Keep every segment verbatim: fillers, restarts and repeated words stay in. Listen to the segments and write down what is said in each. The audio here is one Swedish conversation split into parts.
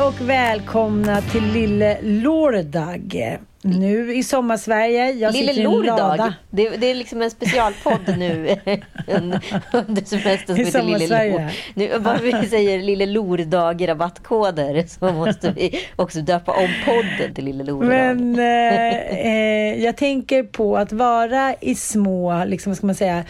och välkomna till Lille Lordag. Nu i sommarsverige. Jag Lille Lordag. Det, det är liksom en specialpodd nu under semestern som heter Lille Lord. Nu bara vi säger Lille Lordag rabattkoder så måste vi också döpa om podden till Lille Lordag. Men eh, jag tänker på att vara i små, liksom vad ska man säga,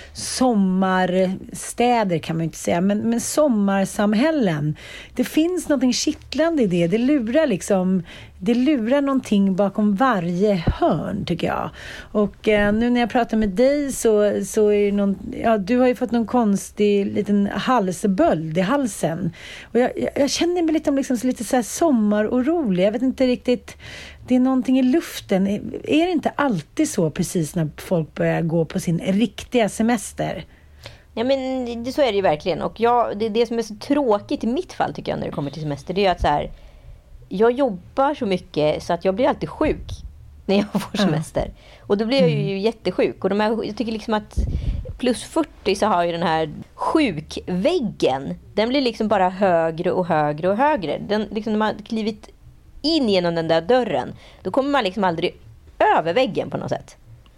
sommarstäder kan man inte säga, men, men sommarsamhällen. Det finns någonting kittlande i det. Det lurar liksom Det lurar någonting bakom varje hörn, tycker jag. Och eh, nu när jag pratar med dig så, så är det någon... Ja, du har ju fått någon konstig liten halsböld i halsen. Och jag, jag, jag känner mig lite, liksom, lite så här sommarorolig. Jag vet inte riktigt... Det är någonting i luften. Är det inte alltid så precis när folk börjar gå på sin riktiga semester? Ja, men det, så är det ju verkligen. Och jag, det, det som är så tråkigt i mitt fall, tycker jag, när det kommer till semester, det är att så här... Jag jobbar så mycket så att jag blir alltid sjuk när jag får semester. Mm. Och då blir jag ju mm. jättesjuk. Och de här, jag tycker liksom att plus fyrtio så har ju den här sjukväggen, den blir liksom bara högre och högre och högre. Den, liksom, när man klivit in genom den där dörren, då kommer man liksom aldrig över väggen på något sätt.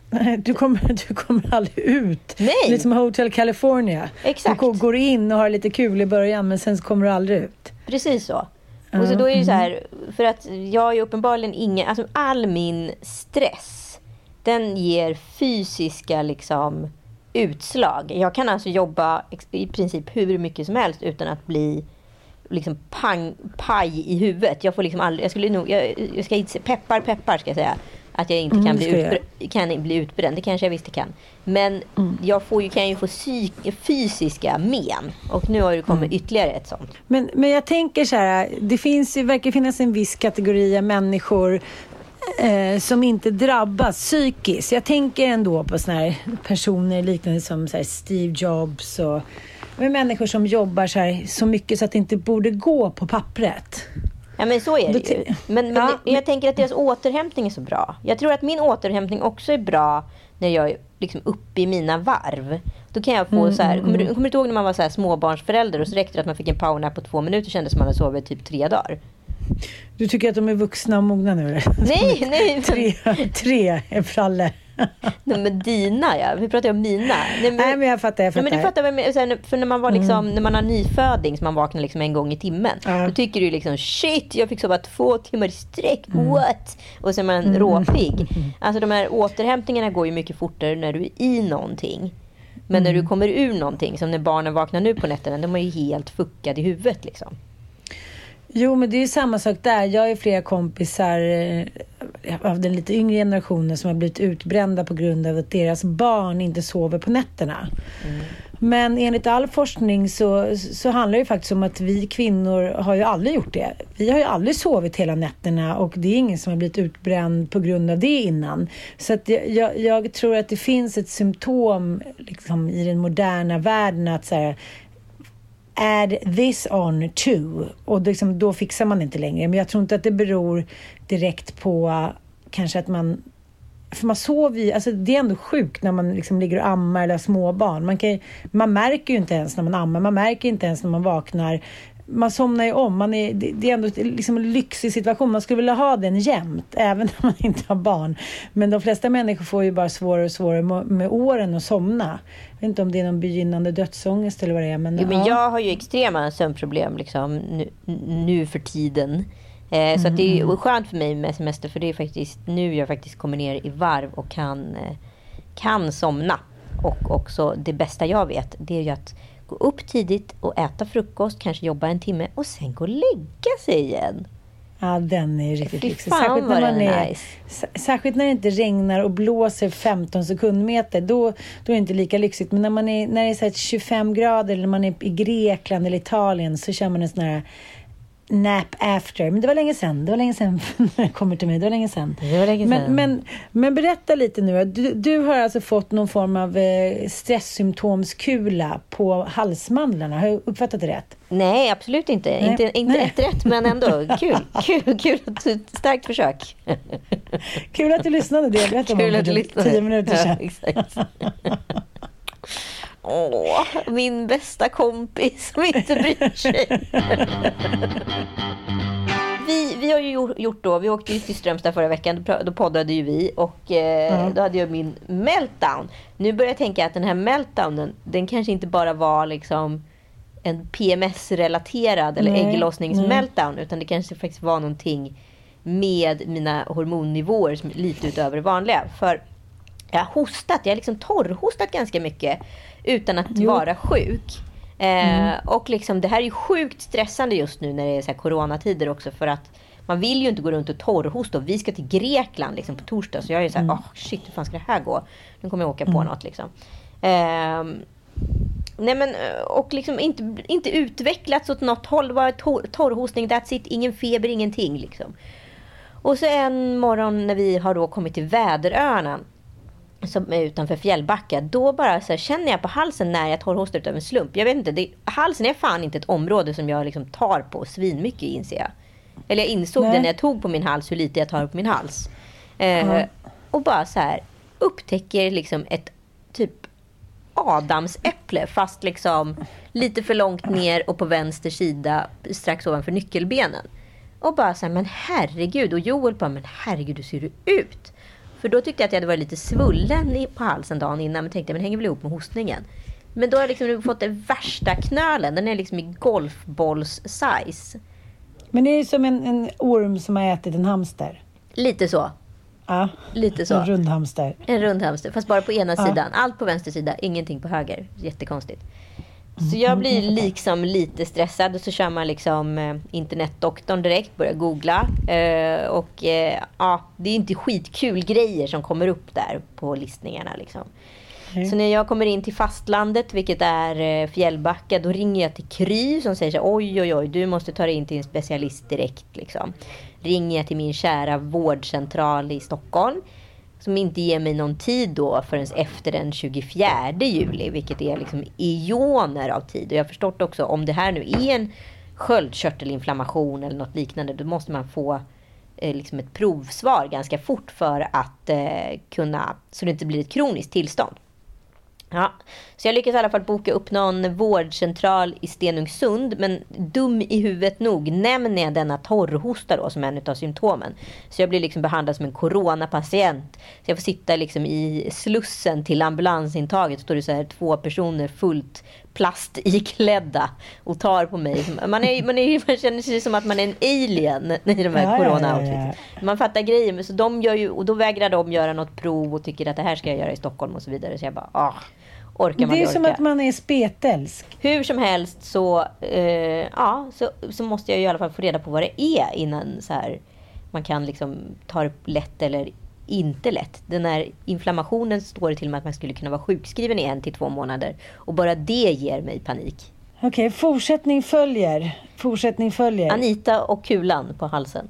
Du kommer, du kommer aldrig ut. Nej. Lite som Hotel California. Exakt. Du går in och har lite kul i början, men sen så kommer du aldrig ut. Precis så. Och så då är det så här, för att jag är ju uppenbarligen ingen, alltså all min stress, den ger fysiska liksom utslag. Jag kan alltså jobba i princip hur mycket som helst utan att bli liksom pang, paj i huvudet. Jag får liksom aldrig, jag skulle nog, jag, jag ska inte, peppar peppar ska jag säga, att jag inte kan, mm, bli, utbränd, kan bli utbränd. Det kanske jag visst kan. Men mm. jag får ju, kan ju få psyk, fysiska men. Och nu har det kommit mm. ytterligare ett sånt. Men, men jag tänker så här, det finns ju, verkar finnas en viss kategori av människor eh, som inte drabbas psykiskt. Jag tänker ändå på såna här personer liknande som så här Steve Jobs och med människor som jobbar så här så mycket så att det inte borde gå på pappret. Ja, men så är det ju. Men, men ja. jag tänker att deras återhämtning är så bra. Jag tror att min återhämtning också är bra när jag är liksom uppe i mina varv. Då kan jag få mm, så här, kommer du, kommer du ihåg när man var så här småbarnsförälder och så räckte det att man fick en powernap på två minuter, kändes som man hade sovit typ tre dagar. Du tycker att de är vuxna och mogna nu? Nej, nej. tre, tre är fralle. Nej, men dina, ja. Vi pratar ju om mina. Nej, men, Nej, men jag fattar, jag fattar. Nej, men du fattar med, så här, för när man var liksom, mm. när man har nyföding så man vaknar liksom en gång i timmen. Ja. Då tycker du liksom, shit, jag fick sova två timmar i sträck. Mm. What? Och så är man mm. råpig. Alltså de här återhämtningarna går ju mycket fortare när du är i någonting. Men mm. när du kommer ur någonting, som när barnen vaknar nu på nätterna, de är ju helt fuckade i huvudet liksom. Jo, men det är ju samma sak där. Jag är flera kompisar eh, av den lite yngre generationen som har blivit utbrända på grund av att deras barn inte sover på nätterna. Mm. Men enligt all forskning så, så handlar det faktiskt om att vi kvinnor har ju aldrig gjort det. Vi har ju aldrig sovit hela nätterna och det är ingen som har blivit utbränd på grund av det innan. Så att jag, jag tror att det finns ett symptom liksom, i den moderna världen att så här, add this on too. Och liksom, då fixar man inte längre. Men jag tror inte att det beror direkt på kanske att man... För man sover ju... Alltså det är ändå sjukt när man liksom ligger och ammar eller har småbarn. Man, kan, man märker ju inte ens när man ammar. Man märker inte ens när man vaknar. Man somnar ju om. Man är, det, det är ändå liksom en lyxig situation. Man skulle vilja ha den jämt. Även när man inte har barn. Men de flesta människor får ju bara svårare och svårare med, med åren att somna. Jag vet inte om det är någon begynnande dödsångest eller vad det är. Men, jo, men ja. Jag har ju extrema sömnproblem liksom, nu, nu för tiden. Eh, mm. Så att det är skönt för mig med semester. För det är faktiskt nu jag faktiskt kommer ner i varv och kan, eh, kan somna. Och också det bästa jag vet, det är ju att gå upp tidigt och äta frukost, kanske jobba en timme och sen gå och lägga sig igen. Ja, den är riktigt lyxig. Särskilt när man är, nice. Särskilt när det inte regnar och blåser femton sekundmeter, då, då är det inte lika lyxigt. Men när, man är, när det är så här tjugofem grader eller när man är i Grekland eller Italien så känner man en sån här nap after. Men det var länge sedan. Det var länge sedan när det kommer till mig. Det var länge sedan. Det var länge sedan. Men, men, men berätta lite nu. Du, du har alltså fått någon form av eh, stresssymptomskula på halsmandlarna. Har jag uppfattat det rätt? Nej, absolut inte. Nej. Inte, inte ett rätt, men ändå. Kul. Kul, kul. Starkt försök. Kul att du lyssnade. Det vet jag kul att du lyssnade. Tio minuter sedan. Ja, exakt. Åh, min bästa kompis som inte bryr sig. vi, vi har ju gjort då, vi åkte ju till Strömstad förra veckan, då, då poddade ju vi och eh, mm. då hade jag min meltdown. Nu börjar jag tänka att den här meltdownen, den kanske inte bara var liksom en P M S-relaterad eller ägglossnings-meltdown, utan det kanske faktiskt var någonting med mina hormonnivåer som är lite utöver det vanliga. För jag har hostat, jag har liksom torrhostat ganska mycket utan att jo. vara sjuk. Mm. Eh, och liksom, det här är ju sjukt stressande just nu när det är så här coronatider också, för att man vill ju inte gå runt och torrhosta, och vi ska till Grekland liksom på torsdag, så jag är så här, åh mm. oh, shit, hur fan ska det här gå? Nu kommer jag åka på mm. något liksom. Eh, nej men, och liksom inte, inte utvecklats åt något håll, bara tor- torrhostning, that's it, ingen feber, ingenting liksom. Och så en morgon när vi har då kommit till Väderöarna, som är utanför Fjällbacka, då bara så här, känner jag på halsen när jag torrhostar utav en slump. Jag vet inte, det, halsen är fan inte ett område som jag liksom tar på svin mycket, inser jag. Eller jag insåg Nej. det när jag tog på min hals, hur lite jag tar på min hals. Eh, mm. Och bara så här upptäcker liksom ett typ adamsäpple, fast liksom lite för långt ner och på vänster sida strax ovanför nyckelbenen. Och bara så här, men herregud. Och Joel bara, men herregud, hur ser du ut? För då tyckte jag att jag hade varit lite svullen på halsen dagen innan. Men tänkte, men hänger väl ihop med hostningen. Men då har jag liksom fått den värsta knölen. Den är liksom i golfbolls-size. Men det är ju som en, en orm som har ätit en hamster. Lite så. Ja, lite så. En rund hamster. En rund hamster, fast bara på ena ja. sidan. Allt på vänster sida, ingenting på höger. Jättekonstigt. Så jag blir liksom lite stressad, och så kör man liksom eh, internetdoktorn direkt, börjar googla. Eh, och eh, ja, det är inte skitkul grejer som kommer upp där på listningarna liksom. Mm. Så när jag kommer in till fastlandet, vilket är eh, Fjällbacka, då ringer jag till Kry som säger så, oj oj oj, du måste ta dig in till en specialist direkt liksom. Ringer jag till min kära vårdcentral i Stockholm, som inte ger mig någon tid då förrän efter den tjugofjärde juli, vilket är liksom eoner av tid. Och jag har förstått också, om det här nu är en sköldkörtelinflammation eller något liknande, då måste man få eh, liksom ett provsvar ganska fort för att eh, kunna, så det inte blir ett kroniskt tillstånd. Ja, så jag lyckas i alla fall boka upp någon vårdcentral i Stenungsund, men dum i huvudet nog nämner jag denna torrhosta då som en av symptomen. Så jag blir liksom behandlad som en coronapatient. Så jag får sitta liksom i slussen till ambulansintaget, står det så här två personer fullt plastiklädda och tar på mig. Man, är, man, är, man känner sig som att man är en alien i de här ja, corona-outfits. Ja, ja, ja. Man fattar grejer, men så de gör ju, och då vägrar de göra något prov och tycker att det här ska jag göra i Stockholm och så vidare. Så jag bara, ah, orkar man det är orka. Som att man är spetälsk. Hur som helst så, eh, ja, så, så måste jag i alla fall få reda på vad det är innan så här, man kan liksom ta det lätt eller inte lätt. Den här inflammationen står det till och med att man skulle kunna vara sjukskriven i en till två månader. Och bara det ger mig panik. Okej, okay, fortsättning följer. Fortsättning följer. Anita och kulan på halsen.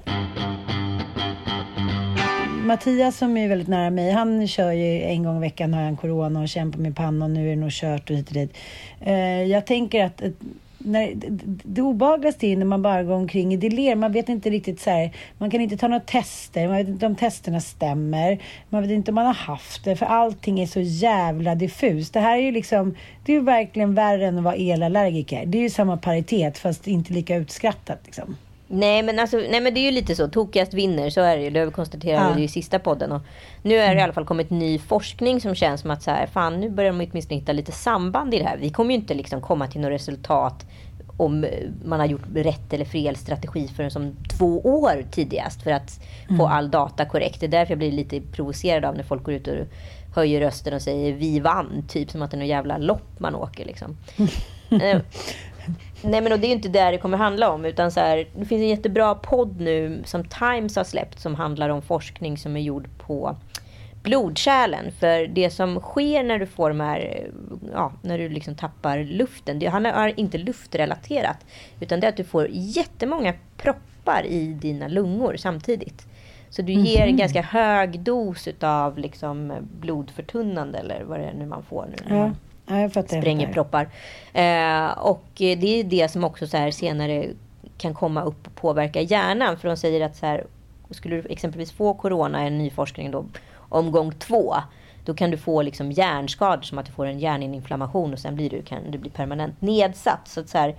Mattias som är väldigt nära mig, han kör ju en gång i veckan, har han corona och kämpar med pannan, nu är det nog kört och hit och dit. Jag tänker att när, det obehagligaste är när man bara går omkring i delirium. Man vet inte riktigt så här, man kan inte ta några tester, man vet inte om testerna stämmer, man vet inte om man har haft det, för allting är så jävla diffus. Det här är ju liksom, det är ju verkligen värre än att vara elallergiker. Det är ju samma paritet fast inte lika utskrattat liksom. Nej men, alltså, nej men det är ju lite så, tokigast vinner, så är det ju, det har vi konstaterat ja. i sista podden, och nu är det i alla fall kommit ny forskning som känns som att så här, fan, nu börjar de åtminstone hitta lite samband i det här. Vi kommer ju inte liksom komma till något resultat om man har gjort rätt eller fel strategi förrän som två år tidigast för att mm. få all data korrekt. Det är därför jag blir lite provocerad av när folk går ut och höjer rösten och säger vi vann, typ som att det är någon jävla lopp man åker liksom. eh, Nej men och det är ju inte där det kommer handla om, utan så här, det finns en jättebra podd nu som Times har släppt som handlar om forskning som är gjord på blodkärlen. För det som sker när du får de här, ja, när du liksom tappar luften, det är inte luftrelaterat, utan det är att du får jättemånga proppar i dina lungor samtidigt. Så du ger mm-hmm. en ganska hög dos av liksom blodförtunnande eller vad det är nu man får nu. Ja. Ja, jag fattar, spränger proppar. Eh, och det är det som också så här senare kan komma upp och påverka hjärnan. För de säger att så här, skulle du exempelvis få corona i en ny forskning då, omgång två, då kan du få liksom hjärnskador som att du får en hjärninflammation och sen blir du, kan du bli permanent nedsatt. Så att så här,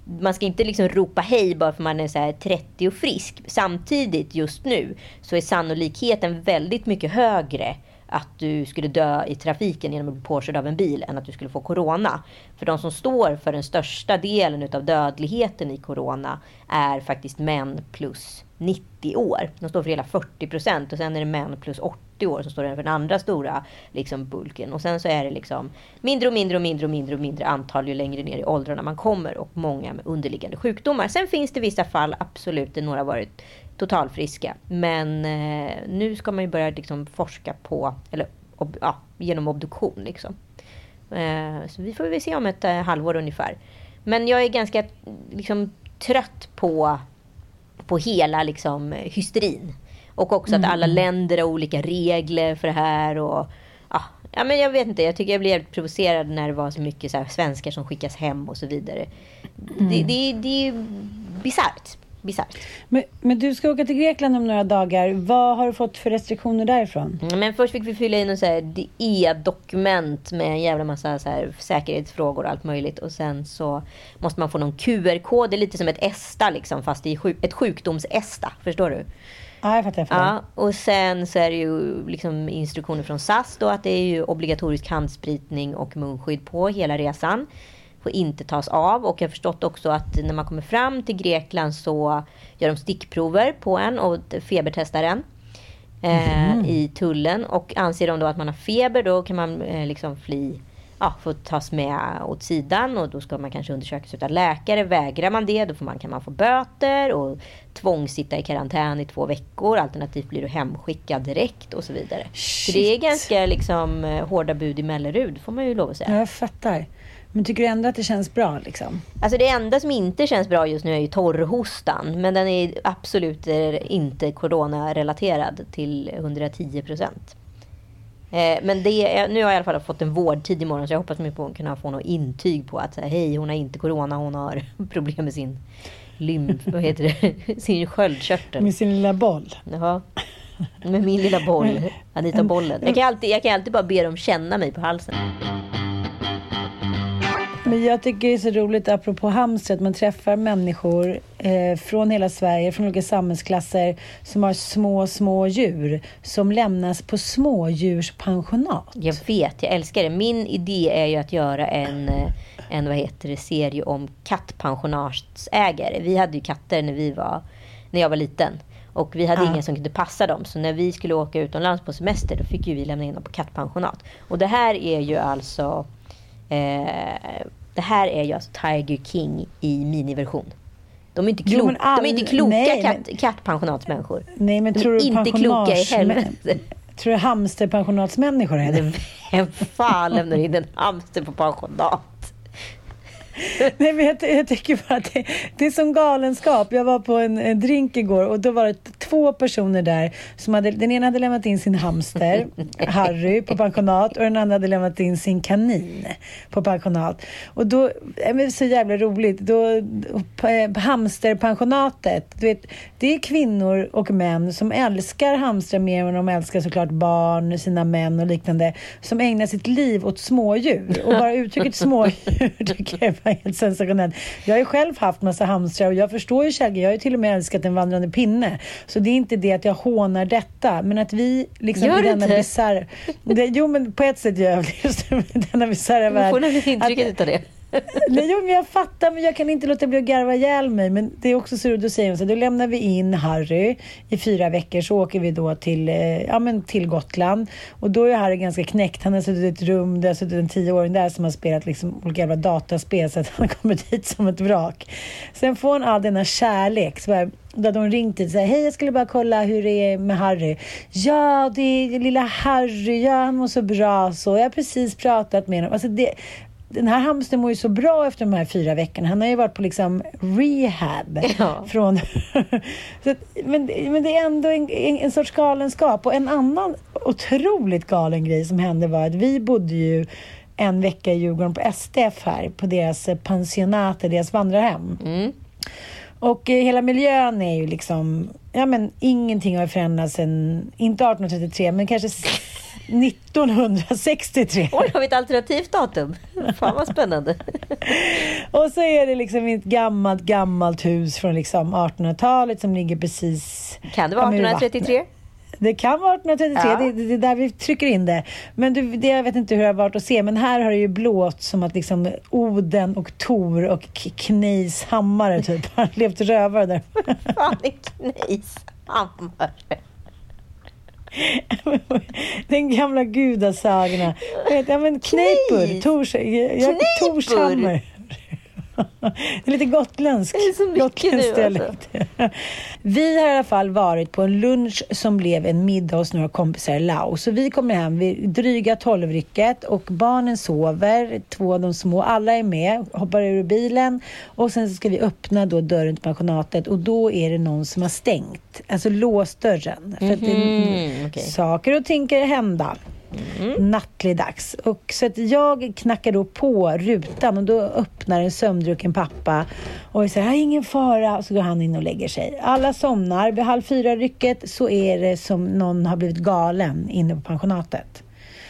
man ska inte liksom ropa hej bara för man är så här trettio och frisk. Samtidigt just nu så är sannolikheten väldigt mycket högre att du skulle dö i trafiken genom att bli påkörd av en bil än att du skulle få corona. För de som står för den största delen av dödligheten i corona är faktiskt män plus nittio år. De står för hela fyrtio procent och sen är det män plus åttio år som står för den andra stora liksom, bulken. Och sen så är det liksom mindre och mindre och mindre och mindre och mindre antal ju längre ner i åldrarna man kommer och många med underliggande sjukdomar. Sen finns det vissa fall absolut där några har varit totalfriska. Men eh, nu ska man ju börja liksom, forska på, eller ob, ja, genom obduktion liksom. Eh, så vi får väl se om ett eh, halvår ungefär. Men jag är ganska liksom, trött på, på hela liksom, hysterin. Och också mm. att alla länder har olika regler för det här. Och, ja, ja, men jag vet inte, jag tycker jag blev provocerad när det var så mycket så här, svenskar som skickas hem och så vidare. Mm. Det, det, det är bisarrt. Bizarrt. Men, men du ska åka till Grekland om några dagar. Vad har du fått för restriktioner därifrån? Men först fick vi fylla in en så här D E-dokument med en jävla massa så här säkerhetsfrågor och allt möjligt. Och sen så måste man få någon Q R-kod. Det är lite som ett ESTA liksom, fast det är sjuk- ett sjukdoms-ESTA. Förstår du? Ja, jag fattar. Jag fattar. Ja, och sen så är det ju liksom instruktioner från S A S då att det är ju obligatorisk handspritning och munskydd på hela resan. Får inte tas av, och jag har förstått också att när man kommer fram till Grekland så gör de stickprover på en och febertestar en eh, mm. i tullen, och anser de då att man har feber, då kan man eh, liksom fly, ja, få tas med åt sidan, och då ska man kanske undersökas av läkare. Vägrar man det, då får man, kan man få böter och tvångssitta i karantän i två veckor, alternativt blir du hemskickad direkt och så vidare. Shit. Så det är ganska liksom hårda bud i Mellerud, får man ju lov att säga. Jag fattar. Men tycker du ändå att det känns bra liksom? Alltså det enda som inte känns bra just nu är ju torrhostan. Men den är absolut inte corona-relaterad till hundratio procent. Eh, men det är, nu har jag i alla fall fått en vårdtid imorgon, så jag hoppas mycket på att kunna få något intyg på att hej, hon har inte corona, hon har problem med sin lymf, vad heter det? Sin sköldkörtel. Med sin lilla boll. Jaha. Med min lilla boll. Anita bollen. Jag kan alltid, jag kan alltid bara be dem känna mig på halsen. Men jag tycker det är så roligt, apropå hamster, att man träffar människor eh, från hela Sverige, från olika samhällsklasser, som har små, små djur som lämnas på smådjurspensionat. Jag vet, jag älskar det. Min idé är ju att göra en, en vad heter det, serie om kattpensionatsägare. Vi hade ju katter när, vi var, när jag var liten. Och vi hade ah. ingen som kunde passa dem. Så när vi skulle åka utomlands på semester, då fick ju vi lämna in dem på kattpensionat. Och det här är ju alltså... Eh, det här är ju alltså Tiger King i miniversion. De är inte, klok, jo, all, de är inte kloka nej, katt, men, kattpensionatsmänniskor. Nej, men de tror är du inte kloka i helvete. Tror du hamsterpensionatsmänniskor är det? Vem fan lämnar in en hamster på pensionat? Nej, men jag, jag tycker bara att det, det är som galenskap. Jag var på en, en drink igår, och då var det två personer där som hade, den ena hade lämnat in sin hamster Harry på pensionat, och den andra hade lämnat in sin kanin på pensionat. Och då, det är så jävla roligt, då på hamsterpensionatet, du vet, det är kvinnor och män som älskar hamstrar mer än de älskar såklart barn, sina män och liknande, som ägnar sitt liv åt smådjur. Och bara uttrycket smådjur tycker jag är helt sensationellt. Jag har ju själv haft massa hamstrar, och jag förstår ju själv, jag har ju till och med älskat en vandrande pinne. Så det är inte det att jag hånar detta, men att vi liksom gör i denna bizarr... Jo, men på ett sätt gör jag det, just denna bizarra värld. Du får nog intrycket av det. Nej, jo, men jag fattar, men jag kan inte låta bli att garva ihjäl mig. Men det är också så du säger, så då lämnar vi in Harry i fyra veckor, så åker vi då till, eh, ja, men till Gotland. Och då är Harry ganska knäckt. Han har suttit i ett rum, det har suttit en tioåring där som har spelat liksom olika jävla dataspel, så att han kommer dit som ett vrak. Sen får han all denna kärlek, så bara, då hade hon ringt och sagt, hej, jag skulle bara kolla hur det är med Harry. Ja, det är lilla Harry, ja, han mår så bra, så jag har precis pratat med honom. Alltså det... Den här hamstern mår ju så bra efter de här fyra veckorna. Han har ju varit på liksom rehab. Ja. Från så att, men, men det är ändå en, en, en sorts galenskap. Och en annan otroligt galen grej som hände var att vi bodde ju en vecka i Djurgården på S D F här, på deras pensionat, deras vandrarhem. Mm. Och eh, hela miljön är ju liksom, ja, men ingenting har förändrats sen, inte arton trettiotre, men kanske nittonhundrasextiotre. Oj, har vi ett alternativt datum? Fan vad spännande. Och så är det liksom ett gammalt, gammalt hus från liksom artonhundratalet som ligger precis... Kan det vara artonhundratrettiotre? Det kan vara artonhundratrettiotre, Ja. det, det, det är där vi trycker in det. Men du, det, jag vet inte hur det har varit att se, men här har det ju blått som att liksom Oden och Tor och K- Kneis hammare typ har levt rövare där. Fan, är Kneis hammare. Den gamla gudasagorna. Ja, men Kneippur, Tors, ja, Torshammar. Det är lite gotländsk. Det är så mycket nu, dialekt. Alltså. Vi har i alla fall varit på en lunch som blev en middag hos några kompisar i Laos. Så vi kommer hem vid dryga tolvrycket och barnen sover. Två av de små, alla är med, hoppar ur bilen. Och sen så ska vi öppna då dörren till pensionatet och då är det någon som har stängt. Alltså låst dörren. För att det, Mm, okej. saker och ting kan hända. Mm. Nattlig dags. Och så att jag knackar då på rutan och då öppnar en sömndrucken pappa och säger, ingen fara, och så går han in och lägger sig. Alla somnar, vid halv fyra rycket så är det som någon har blivit galen inne på pensionatet.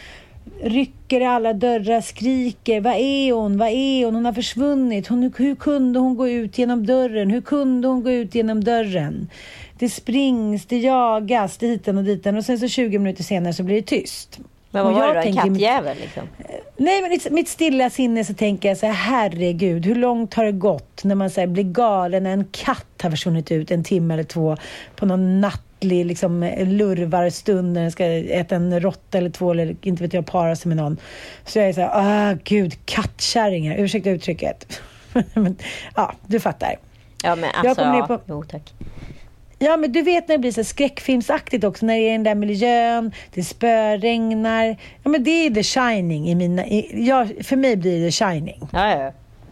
Rycker i alla dörrar, skriker, vad är hon, vad är hon, hon har försvunnit, hon, hur kunde hon gå ut genom dörren, hur kunde hon gå ut genom dörren? Det springs, det jagas, det hiten och diten och sen så tjugo minuter senare så blir det tyst. Men vad Och var jag det då? En tänker- kattjävel liksom? Nej, men i mitt stilla sinne så tänker jag så här, herregud, hur långt har det gått när man så här, blir galen när en katt har försvunnit ut en timme eller två på någon nattlig liksom, lurvarstund när den ska äta en råtta eller två eller inte vet jag, para sig med någon. Så jag är så här, ah gud, kattkärringar, ursäkta uttrycket. Men, ja, du fattar. Ja, men Jag alltså, kom ner ja. på- Jo, tack. Ja, men du vet när det blir så skräckfilmsaktigt också, när det är den där miljön, det spöregnar. Ja, men det är The Shining i mina, i, ja, för mig blir det The Shining. Ja, ja, ja.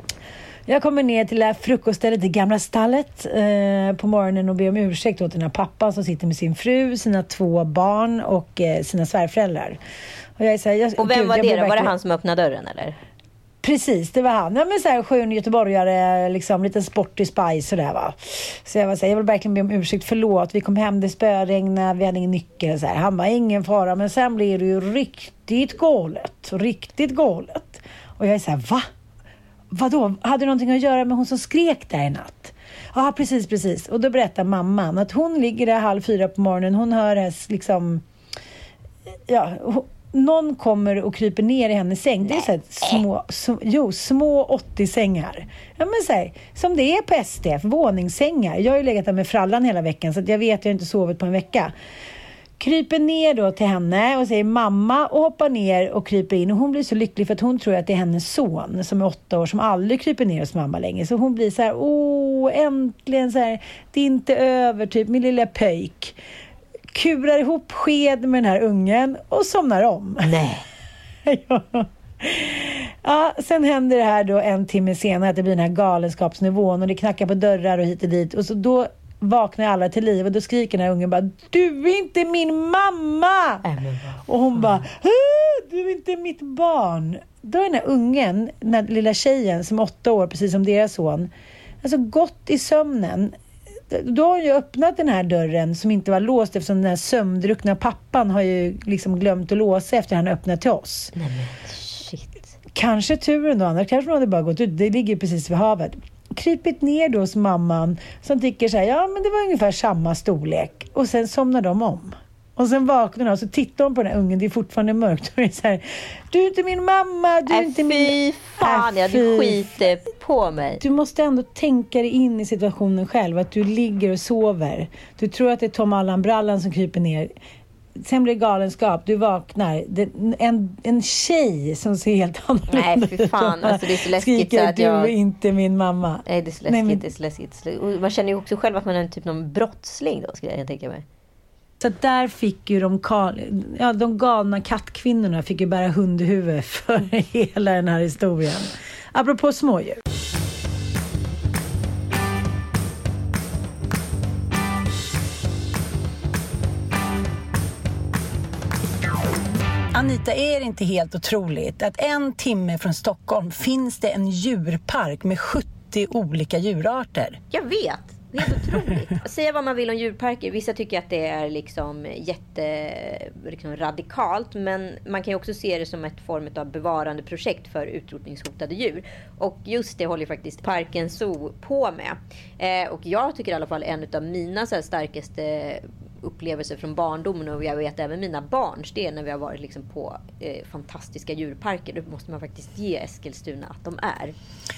Jag kommer ner till det här frukoststället, det gamla stallet eh, på morgonen och ber om ursäkt åt den här pappan som sitter med sin fru, sina två barn och eh, sina svärföräldrar. Och, jag är så här, jag, Och vem gud, var jag det blir då? Var det verkligen- han som öppnade dörren eller? Precis, det var han. Ja, men så här skön göteborgare, liksom lite sportig spice och där va. Så jag var så här, jag vill verkligen be om ursäkt, förlåt. Vi kom hem, det spöregnade, vi hade ingen nyckel så här. Han var ingen fara, men sen blev det ju riktigt galet, riktigt galet. Och jag är så här, va? Vadå? Hade det någonting att göra med hon som skrek där i natt? Ja, precis, precis. Och då berättar mamman att hon ligger där halv fyra på morgonen, hon hör det här liksom, ja, hon, någon kommer och kryper ner i hennes säng. Det är så här små, så, jo, små åttio-sängar. Ja, men så här, som det är på S D F, våningssängar. Jag har ju legat där med frallan hela veckan så att jag vet att jag inte sovit på en vecka. Kryper ner då till henne och säger mamma och hoppar ner och kryper in. Och hon blir så lycklig för att hon tror att det är hennes son som är åtta år som aldrig kryper ner hos mamma längre. Så hon blir så här, åh, äntligen så här, det är inte över, typ min lilla pöjk. Kurar ihop sked med den här ungen och somnar om. Nej. Ja. Ja, sen händer det här då en timme senare att det blir den här galenskapsnivån och det knackar på dörrar och hit och dit. Och så då vaknar alla till liv och då skriker den här ungen bara, du är inte min mamma! Äh, men vad Och hon bara, "Åh, du är inte mitt barn. Då är den här ungen, den här lilla tjejen som är åtta år, precis som deras son, alltså gått i sömnen. Då har hon ju öppnat den här dörren som inte var låst eftersom den här sömndruckna pappan har ju liksom glömt att låsa efter han öppnat till oss. Nej men shit. Kanske turen då, annars kanske hon hade bara gått ut. Det ligger ju precis vid havet. Krypit ner då hos mamman som tycker så här, ja men det var ungefär samma storlek. Och sen somnar de om. Och sen vaknar de och så tittar de på den här ungen, det är fortfarande mörkt. Och det är så här, du är inte min mamma, du är Äh, inte min... fy fan, Äh, jag fy hade skiter på mig. Du måste ändå tänka dig in i situationen själv. Att du ligger och sover. Du tror att det är Tom Allan-brallan som kryper ner. Sen blir det galenskap. Du vaknar. Det, en, en tjej som ser helt annorlunda Nej, fy fan. ut. Alltså, det är så läskigt skriker, så att du jag- är inte min mamma. Nej, det är så läskigt. Nej, men- det är så läskigt. Och man känner ju också själv att man är typ någon brottsling då, skulle jag tänka mig. Så att där fick ju de, kal- ja, de galna kattkvinnorna fick ju bära hundhuvud för hela den här historien. Apropå smådjur. Anita, är det inte helt otroligt att en timme från Stockholm finns det en djurpark med sjuttio olika djurarter? Jag vet. Helt otroligt. Säga vad man vill om djurparker. Vissa tycker att det är liksom jätte liksom radikalt. Men man kan ju också se det som ett form av bevarande projekt för utrotningshotade djur. Och just det håller faktiskt Parken Zoo på med. Eh, och jag tycker i alla fall en av mina så här starkaste upplevelser från barndomen, och jag vet även mina barns, det är när vi har varit liksom på eh, fantastiska djurparker. Då måste man faktiskt ge Eskilstuna att de är.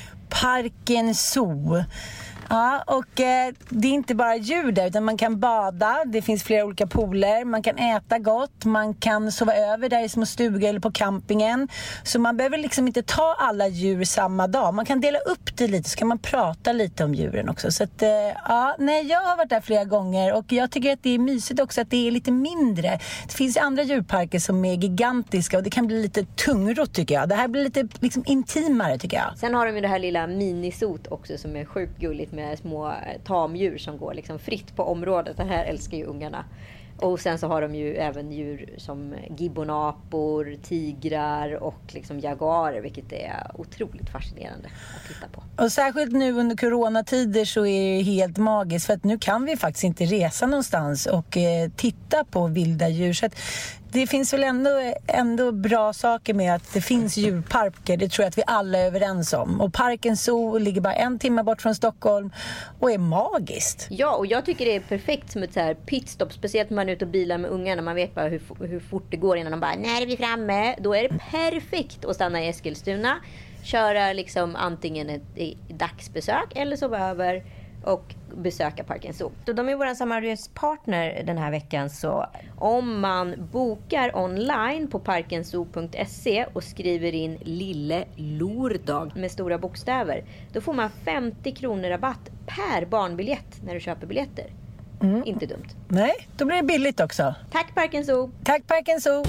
Parken Zoo. Ja, och eh, det är inte bara djur där, utan man kan bada, det finns flera olika pooler, man kan äta gott, man kan sova över där i små stugor eller på campingen. Så man behöver liksom inte ta alla djur samma dag. Man kan dela upp det lite, så kan man prata lite om djuren också. Så att, eh, ja, nej, jag har varit där flera gånger och jag tycker att det är mysigt också att det är lite mindre. Det finns andra djurparker som är gigantiska och det kan bli lite tungrot tycker jag. Det här blir lite liksom intimare tycker jag. Sen har de ju det här lilla minisot också som är sjukt gulligt med små tamdjur som går liksom fritt på området. Det här älskar ju ungarna. Och sen så har de ju även djur som gibbonapor, tigrar och liksom jaguarer, vilket är otroligt fascinerande att titta på. Och särskilt nu under coronatider så är det helt magiskt, för att nu kan vi faktiskt inte resa någonstans och eh, titta på vilda djur. Så att det finns väl ändå, ändå bra saker med att det finns djurparker. Det tror jag att vi alla är överens om. Och Parken Zoo ligger bara en timme bort från Stockholm och är magiskt. Ja, och jag tycker det är perfekt som ett så här pitstop. Speciellt när man är ute och bilar med ungarna. Man vet bara hur, hur fort det går innan de bara, när är vi framme? Då är det perfekt att stanna i Eskilstuna. Köra liksom antingen ett, ett dagsbesök eller sova över och besöka Parken Zoo. Så de är vår samarbetspartner den här veckan, så om man bokar online på parkenzoo punkt se och skriver in Lille Lordag med stora bokstäver, då får man femtio kronor rabatt per barnbiljett när du köper biljetter. Mm. Inte dumt. Nej, då blir det billigt också. Tack Parken Zoo. Tack Parken Zoo.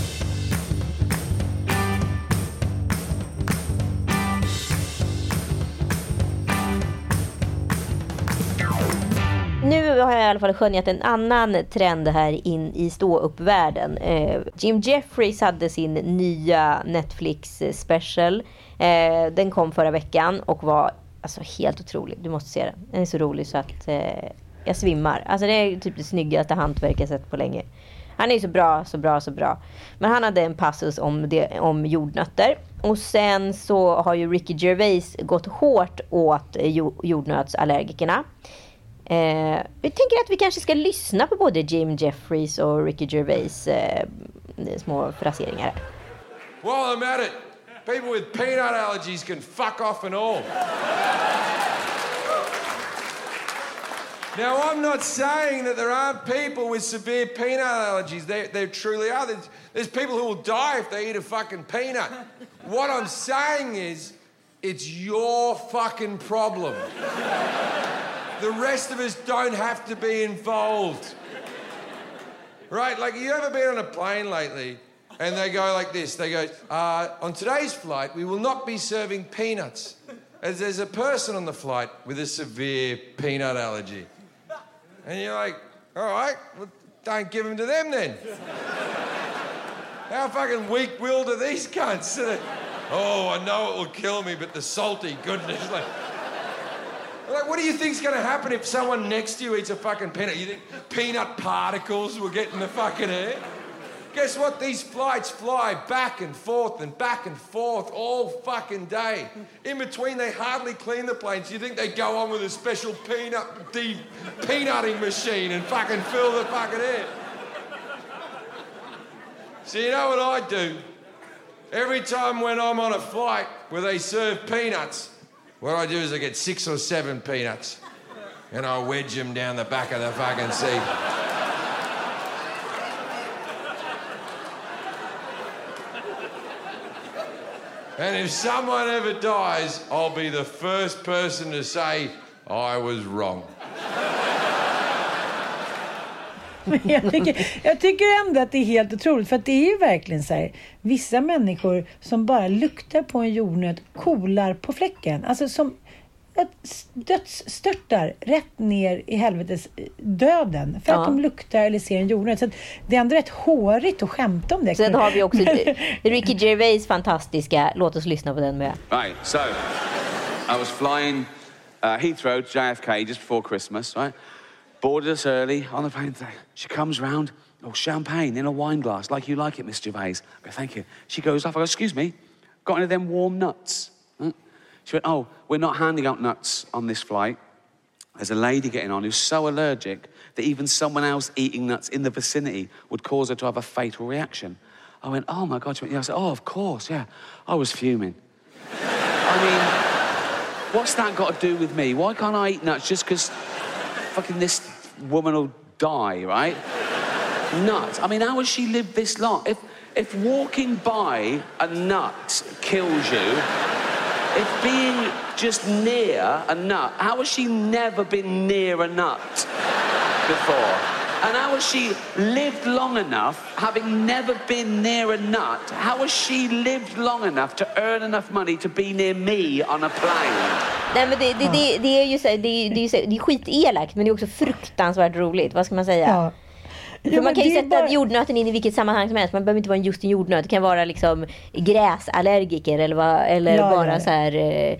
Nu har jag i alla fall skönjat en annan trend här in i stå-upp-världen. Eh, Jim Jeffries hade sin nya Netflix special. Eh, den kom förra veckan och var alltså helt otrolig. Du måste se den. Den är så rolig så att eh, jag svimmar. Alltså det är typ det snyggaste hantverk jag sett på länge. Han är så bra, så bra, så bra. Men han hade en passus om, det, om jordnötter. Och sen så har ju Ricky Gervais gått hårt åt jordnötsallergikerna. Eh, vi tänker att vi kanske ska lyssna på både Jim Jeffries och Ricky Gervais eh, små fraseringar. While I'm at it, people with peanut allergies can fuck off and all. Now, I'm not saying that there aren't people with severe peanut allergies. There, there truly are. There's, there's people who will die if they eat a fucking peanut. What I'm saying is, it's your fucking problem. The rest of us don't have to be involved. Right? Like, you ever been on a plane lately and they go like this? They go, uh, on today's flight, we will not be serving peanuts, as there's a person on the flight with a severe peanut allergy. And you're like, all right, well, don't give them to them then. How fucking weak-willed are these cunts? Oh, I know it will kill me, but the salty goodness, like... Like, what do you think's going to happen if someone next to you eats a fucking peanut? You think peanut particles will get in the fucking air? Guess what? These flights fly back and forth and back and forth all fucking day. In between, they hardly clean the planes. You think they go on with a special peanut de- peanutting machine and fucking fill the fucking air? So you know what I do? Every time when I'm on a flight where they serve peanuts, what I do is I get six or seven peanuts and I wedge them down the back of the fucking seat. And if someone ever dies, I'll be the first person to say I was wrong. jag, tycker, jag tycker ändå att det är helt otroligt, för att det är ju verkligen så här, vissa människor som bara luktar på en jordnöt kolar på fläcken, alltså som dödsstörtar rätt ner i helvetes döden för ja. att de luktar eller ser en jordnöt. Så det är ändå rätt hårigt att skämta om det. Sen har vi också Ricky Gervais fantastiska, låt oss lyssna på den med. Right, so I was flying uh, Heathrow, J F K, just before Christmas, right? Boarded us early on the plane today. She comes round, oh, champagne in a wine glass, like you like it, Miss Gervais. I go, thank you. She goes off, I go, excuse me, got any of them warm nuts? Huh? She went, oh, we're not handing out nuts on this flight. There's a lady getting on who's so allergic that even someone else eating nuts in the vicinity would cause her to have a fatal reaction. I went, oh my God. She went, yeah. I said, oh, of course, yeah. I was fuming. I mean, what's that got to do with me? Why can't I eat nuts just because fucking this woman will die, right? Nuts. I mean, how has she lived this long? If, if walking by a nut kills you, if being just near a nut, how has she never been near a nut before? And how has she lived long enough, having never been near a nut, how has she lived long enough to earn enough money to be near me on a plane? Nej, men det, det, det, det är ju så, det, det, är så, det är skitelakt, men det är också fruktansvärt roligt. Vad ska man säga? Ja. För jo, man kan ju sätta bara... jordnöten in i vilket sammanhang som helst. Man behöver inte vara just en jordnöt. Det kan vara liksom gräsallergiker eller, va, eller ja, bara ja. så här eh,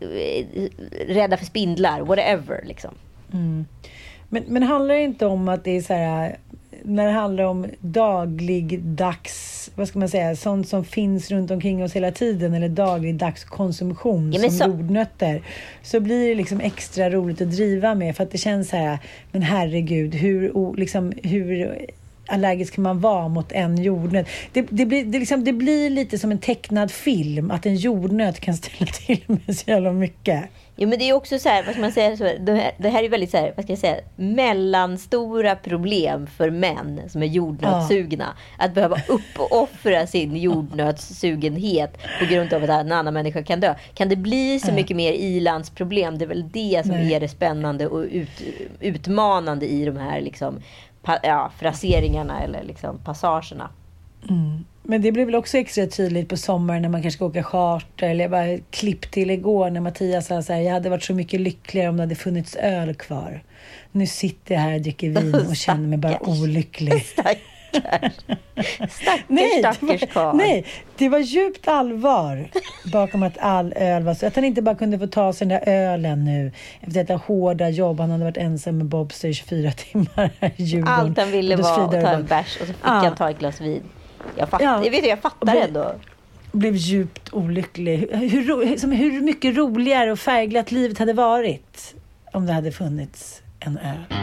rädda för spindlar, whatever liksom. Mm. Men, men handlar det inte om att det är så här, när det handlar om dagligdags, vad ska man säga, sånt som finns runt omkring oss hela tiden, eller dagligdags konsumtion ja, som så... jordnötter, så blir det liksom extra roligt att driva med, för att det känns så här, men herregud, hur, liksom, hur allergisk kan man vara mot en jordnöt? Det, det, blir, det, liksom, det blir lite som en tecknad film, att en jordnöt kan ställa till med så jävla mycket. Jo, men det är också så här, vad ska man säga, så, det, här, det här är väldigt så här, vad ska jag säga, mellanstora problem för män som är jordnötssugna. Ja. Att behöva uppoffra sin jordnötssugenhet på grund av att en annan människa kan dö. Kan det bli så ja. mycket mer ilandsproblem? Det är väl det som Nej. är det spännande och ut, utmanande i de här liksom, pa, ja, fraseringarna eller liksom passagerna. Mm. Men det blir väl också extra tydligt på sommaren när man kanske ska åka charter, eller jag bara klipp till igår när Mattias sa så här, jag hade varit så mycket lyckligare om det hade funnits öl kvar. Nu sitter jag här och dricker vin och känner mig bara olycklig. Stackars. Stackars, nej, stackars det var, nej, det var djupt allvar bakom att all öl var så. Att han inte bara kunde få ta sig den där ölen nu efter detta hårda jobb. Han hade varit ensam med Bobster i tjugofyra timmar här i Djurgården. Allt han ville var att ta en bärs och så fick ja. han ta ett glas vin. Jag fattar, ja. jag vet, jag fattar ändå. Blev djupt olycklig. Hur, hur, hur mycket roligare och färgglatt livet hade varit om det hade funnits en öl.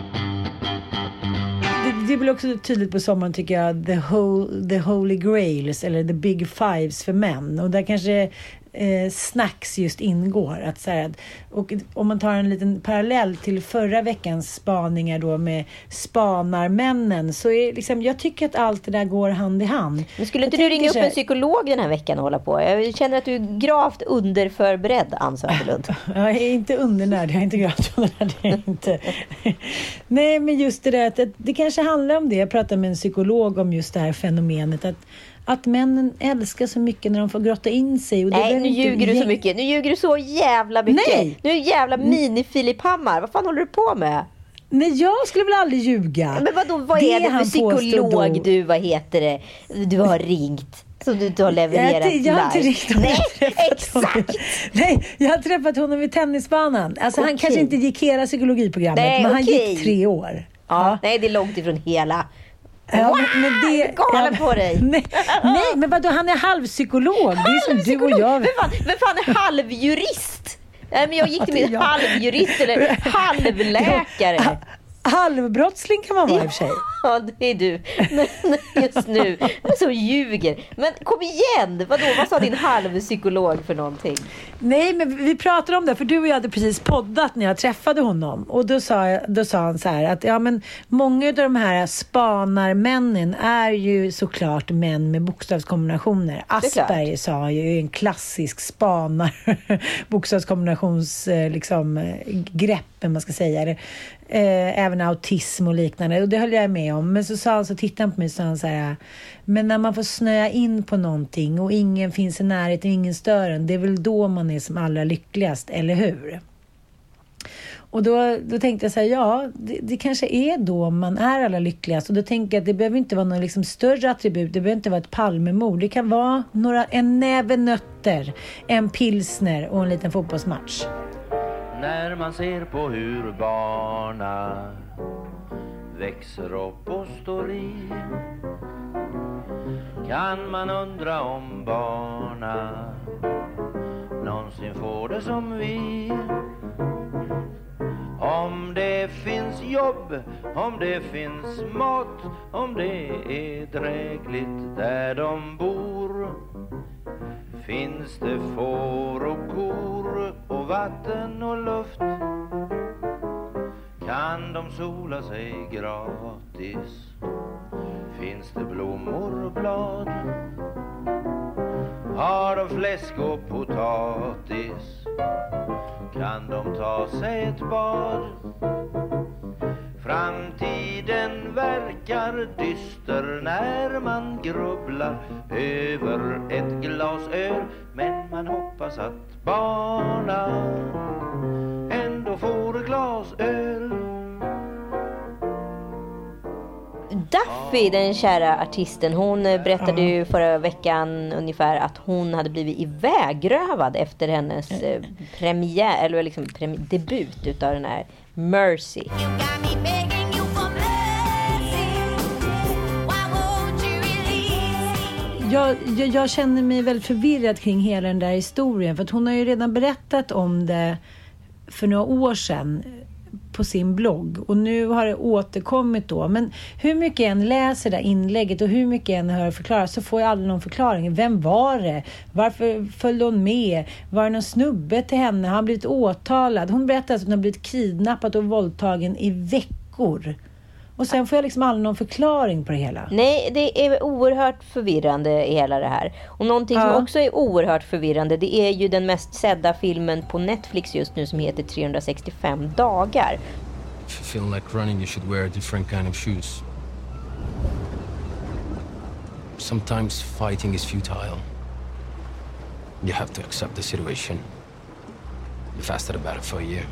Det, det blir också tydligt på sommaren, tycker jag, the, whole, the holy grails eller the big fives för män. Och där kanske eh, snacks just ingår. Att så här, och om man tar en liten parallell till förra veckans spaningar då med spanarmännen, så är liksom, jag tycker att allt det där går hand i hand. Men skulle inte jag du ringa upp en psykolog den här veckan och hålla på? Jag känner att du är gravt underförberedd, Ann Söderlund. Jag är inte undernärd, jag är inte gravt undernärd. Det är inte. Nej, men just det där, att det kanske handlar om det. Jag pratade med en psykolog om just det här fenomenet, att Att männen älskar så mycket när de får grotta in sig. Och det Nej, nu ljuger inte... du så mycket. Nu ljuger du så jävla mycket. Nej. Nu är jävla mini-Filip Hammar. Vad fan håller du på med? Nej, jag skulle väl aldrig ljuga. Men vadå, vad det är det för psykolog du, vad heter det, du har ringt? Som du inte har levererat jag, jag har inte ringt honom. Nej, exakt. Honom. Nej, jag har träffat honom vid tennisbanan. Alltså okay. Han kanske inte gick hela psykologiprogrammet, Nej, men okay. han gick tre år. Ja, ja. Nej, det är långt ifrån hela. Ja, wow, men det galen ja, på dig. Nej, nej, men vadå, han är halvpsykolog. Det är som du och jag. Men fan, men fan är halvjurist? Nej, men jag gick till min ja. halvjurist eller halvläkare. Ha, halvbrottsling kan man vara i och för sig. Ja, det är du. Men just nu så ljuger. Men kom igen. Vadå, vad sa din halvpsykolog för någonting? Nej, men vi pratade om det, för du och jag hade precis poddat när jag träffade honom. Och då sa, jag, då sa han så här att ja, men många av de här spanarmännen är ju såklart män med bokstavskombinationer. Asperger sa ju en klassisk spanar bokstavskombinations liksom greppen, man ska säga det. Eh, även autism och liknande, och det höll jag med om. Men så sa han, så tittade han på mig och sa han så här: men när man får snöa in på någonting och ingen finns i närheten, ingen stör en, det är väl då man är som allra lyckligast, eller hur? Och då, då tänkte jag så här, ja, det, det kanske är då man är allra lyckligast. Och då tänker jag att det behöver inte vara någon liksom större attribut. Det behöver inte vara ett Palmemord. Det kan vara några, en näve nötter, en pilsner och en liten fotbollsmatch. när man ser på hur barna växer upp och står i. Kan man undra om barna någonsin får det som vi. Om det finns jobb, om det finns mat, om det är drägligt där de bor. Finns det får och kor och vatten och luft, kan de sola sig gratis. Finns det blommor och blad, har de fläsk och potatis, kan de ta sig ett bad. Framtiden verkar dyster när man grubblar över ett glas öl, men man hoppas att barna ändå får ett glas öl. Duffy, den kära artisten, hon berättade ju förra veckan ungefär att hon hade blivit ivägrövad efter hennes eh, premiär, eller liksom premi- debut utav den här Mercy. Jag, jag, jag känner mig väldigt förvirrad kring hela den där historien, för att hon har ju redan berättat om det för några år sedan på sin blogg, och nu har det återkommit då. Men hur mycket jag än läser det inlägget och hur mycket jag än hör förklaras, så får jag aldrig någon förklaring. Vem var det? Varför följde hon med? Var det någon snubbe till henne? Har han blivit åtalad? Hon berättade att hon har blivit kidnappad och våldtagen i veckor. Och sen får jag liksom aldrig någon förklaring på det hela. Nej, det är oerhört förvirrande i hela det här. Och någonting ja. som också är oerhört förvirrande, det är ju den mest sedda filmen på Netflix just nu som heter trehundrasextiofem dagar. If you feel like running, you should wear a different kind of shoes. Sometimes fighting is futile. You have to accept the situation. The faster the better for you.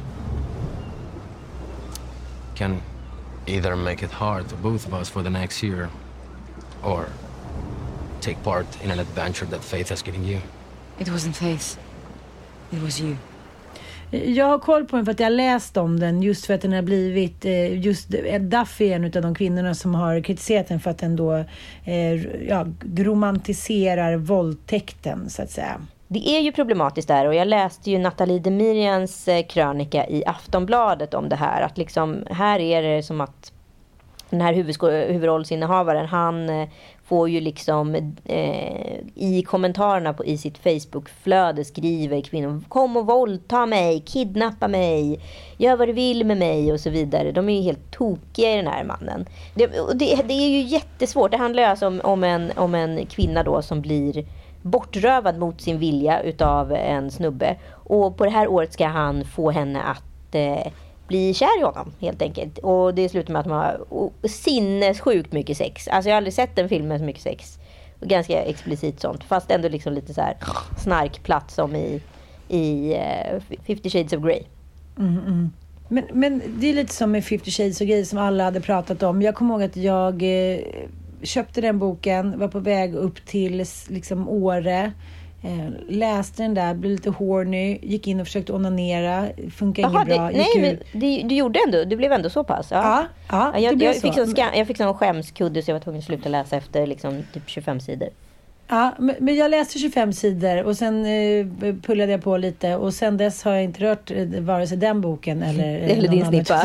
Can either make it hard for both of us for the next year, or take part in an adventure that faith has given you. It wasn't faith. It was you. Jag har koll på den för att jag har läst om den, just för att den har blivit, just Duffy är en av de kvinnorna som har kritiserat den för att den då ja, romantiserar våldtäkten, så att säga. Det är ju problematiskt där, och jag läste ju Nathalie Demirians krönika i Aftonbladet om det här. Att liksom, här är det som att den här huvudsko- huvudrollsinnehavaren, han får ju liksom eh, i kommentarerna på, i sitt Facebook-flöde skriver kvinnor: kom och våldta mig, kidnappa mig, gör vad du vill med mig och så vidare. De är ju helt tokiga i den här mannen. Det, det, det är ju jättesvårt. Det handlar alltså om, om, en, om en kvinna då som blir bortrövad mot sin vilja utav en snubbe. Och på det här året ska han få henne att eh, bli kär i honom, helt enkelt. Och det slutar med att man har oh, sinnessjukt mycket sex. Alltså jag har aldrig sett en film med så mycket sex. Och ganska explicit sånt. Fast ändå liksom lite så här snarkplatt som i, i uh, Fifty Shades of Grey. Mm, mm. Men, men det är lite som med Fifty Shades of Grey som alla hade pratat om. Jag kommer ihåg att jag eh, köpte den boken, var på väg upp till liksom Åre. Eh, läste den där, blev lite horny, gick in och försökte onanera, funkar inget bra. Det, nej, men det, du gjorde ändå, du blev ändå så pass. Ja, ja, ja det jag, blev jag, så. Fick sån ska, jag fick sån skämskudde så jag var tvungen att sluta läsa efter liksom typ tjugofem sidor. Ja, men, men jag läste tjugofem sidor och sen eh, pullade jag på lite, och sen dess har jag inte rört eh, vare sig den boken eller, eller någon din snippa.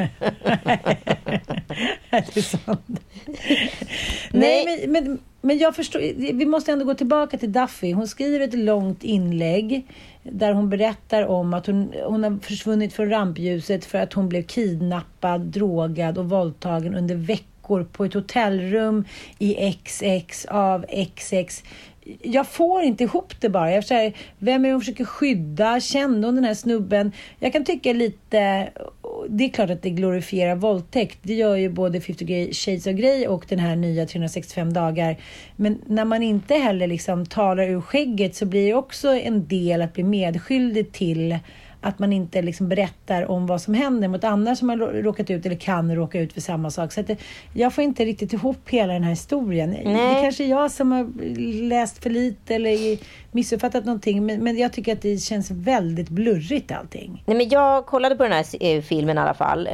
Det är sant. Nej, men, men, men jag förstår, vi måste ändå gå tillbaka till Duffy. Hon skriver ett långt inlägg där hon berättar om att hon, hon har försvunnit från rampljuset för att hon blev kidnappad, drogad och våldtagen under veckor på ett hotellrum i X X av X X. Jag får inte ihop det bara. Jag säger, vem är hon försöker skydda? Kände hon den här snubben? Jag kan tycka lite, det är klart att det glorifierar våldtäkt. Det gör ju både Fifty Shades of Grey och den här nya trehundrasextiofem dagar. Men när man inte heller liksom talar ur skägget, så blir det också en del att bli medskyldig till att man inte liksom berättar om vad som händer mot andra som har råkat ut eller kan råka ut för samma sak. Så att det, jag får inte riktigt ihop hela den här historien. Nej. Det är kanske jag som har läst för lite eller missuppfattat någonting, men, men jag tycker att det känns väldigt blurrigt allting. Nej, men jag kollade på den här eh, filmen i alla fall. Eh,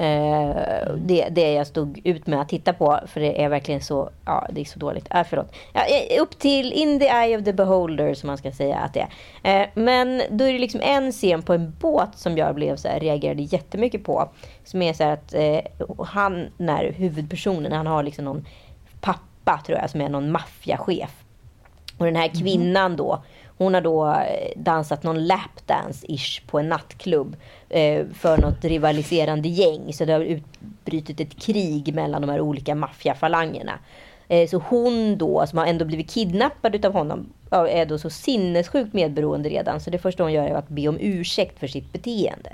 det, det jag stod ut med att titta på, för det är verkligen så, ja, det är så dåligt. Äh, förlåt. Ja, upp till In the Eye of the Beholder, som man ska säga att det är. Eh, men då är det liksom en scen på en båt som jag blev så här, reagerade jättemycket på. Som är så här att eh, han, när huvudpersonen, han har liksom någon pappa, tror jag, som är någon maffiachef. Och den här kvinnan då, hon har då dansat någon lapdance-ish på en nattklubb eh, för något rivaliserande gäng. Så det har utbrytit ett krig mellan de här olika maffiafalangerna. Eh, så hon då, som har ändå blivit kidnappad av honom, är då så sinnessjukt medberoende redan. Så det första hon gör är att be om ursäkt för sitt beteende.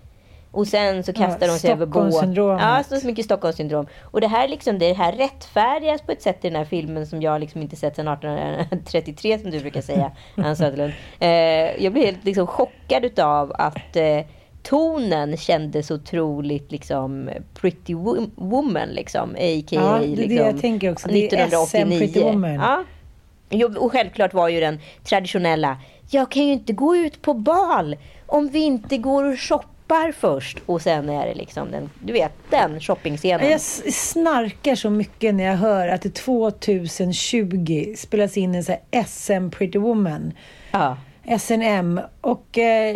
Och sen så kastar ja, de sig över båt. Ja, så mycket Stockholmssyndrom. Och det här liksom, det här rättfärdigas på ett sätt i den här filmen som jag liksom inte sett sedan arton trettiotre, som du brukar säga, Ann Söderlund. Eh, jag blev helt liksom chockad utav att eh, tonen kändes otroligt liksom Pretty Woman liksom, a k a ja, det är liksom, det jag tänker också. Det är S M Pretty Woman. Ja. Och självklart var ju den traditionella, jag kan ju inte gå ut på bal om vi inte går och shoppar först. Och sen är det liksom den, du vet, den shoppingscenen. Jag snarkar så mycket när jag hör att det tjugohundratjugo spelas in en så här S M Pretty Woman. Ja. S N M. Och eh,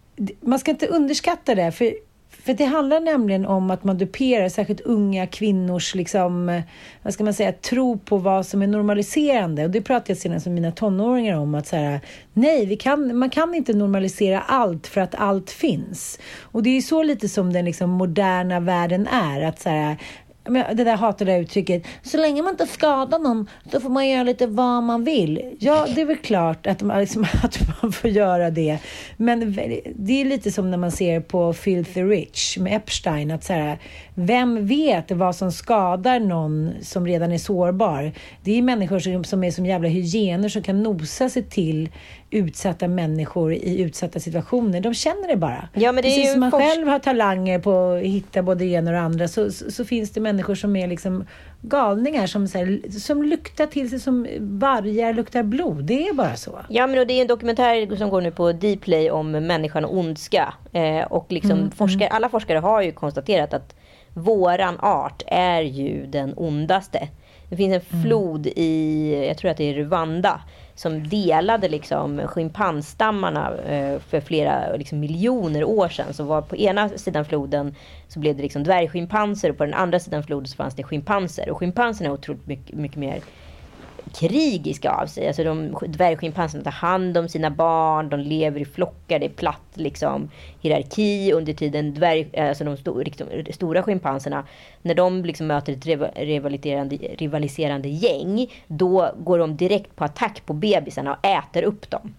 man ska inte underskatta det, för För det handlar nämligen om att man duperar särskilt unga kvinnors liksom, vad ska man säga, tro på vad som är normaliserande. Och det pratar jag senast med mina tonåringar om, att så här, nej, vi kan, man kan inte normalisera allt för att allt finns. Och det är så lite som den liksom moderna världen är, att så här, det där hatade uttrycket, så länge man inte skadar någon så får man göra lite vad man vill. Ja, det är väl klart att man, liksom, att man får göra det. Men det är lite som när man ser på Filthy Rich med Epstein, att så här, vem vet vad som skadar någon som redan är sårbar? Det är människor som, som är som jävla hygiener som kan nosa sig till utsatta människor i utsatta situationer. De känner det bara. Ja, men det precis är ju som man forsk- själv har talanger på att hitta både det ena och det andra, så, så, så finns det människor som är liksom galningar som, så här, som luktar till sig som vargar luktar blod. Det är bara så. Ja, men det är en dokumentär som går nu på Dplay om människan och ondska. Eh, och liksom Mm, forskare, mm. alla forskare har ju konstaterat att våran art är ju den ondaste. Det finns en flod i, jag tror att det är Rwanda, som delade liksom schimpanstammarna eh, för flera liksom, miljoner år sedan. Så var på ena sidan floden så blev det liksom dvärgschimpanser, och på den andra sidan floden så fanns det schimpanser. Och schimpanserna är otroligt mycket, mycket mer krigiska av sig. Alltså de dvärgschimpanserna tar hand om sina barn, de lever i flockar, det är platt liksom hierarki. Under tiden dvärg, alltså de sto, liksom, stora schimpanserna, när de liksom möter ett rivaliserande, rivaliserande gäng, då går de direkt på attack på bebisarna och äter upp dem.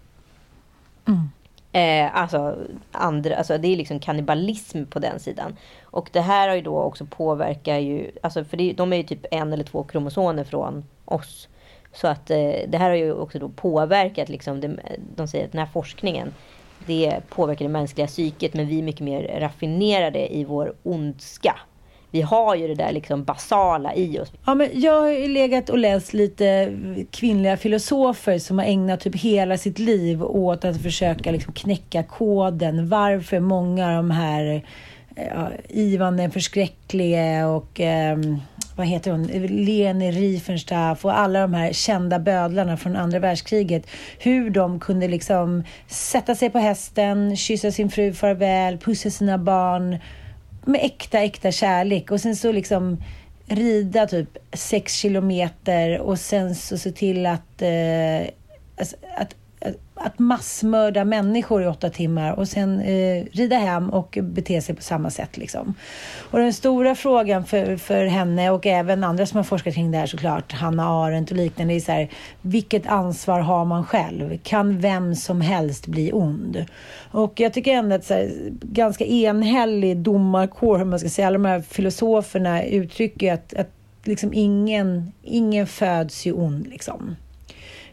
Mm. Eh, alltså, andra, alltså det är liksom kannibalism på den sidan. Och det här har ju då också påverkar ju, alltså för det, de är ju typ en eller två kromosomer från oss. Så att eh, det här har ju också då påverkat liksom, det, de säger att den här forskningen, det påverkar det mänskliga psyket, men vi är mycket mer raffinerade i vår ondska. Vi har ju det där liksom basala i oss. Ja, men jag har ju legat och läst lite kvinnliga filosofer som har ägnat typ hela sitt liv åt att försöka liksom knäcka koden. Varför många av de här ja, Ivan den förskräcklige och eh, vad heter hon? Leni Riefenstaff och alla de här kända bödlarna från andra världskriget. Hur de kunde liksom sätta sig på hästen, kyssa sin fru farväl, pussa sina barn med äkta, äkta kärlek. Och sen så liksom rida typ sex kilometer och sen så se till att, eh, att, att, att massmörda människor i åtta timmar och sen eh, rida hem och bete sig på samma sätt liksom. Och den stora frågan för, för henne och även andra som har forskat kring det här, såklart Hannah Arendt och liknande, är så här, vilket ansvar har man själv? Kan vem som helst bli ond? Och jag tycker ändå att så här, ganska enhällig domarkår, hur man ska säga, alla de här filosoferna uttrycker att, att liksom ingen, ingen föds ju ond liksom.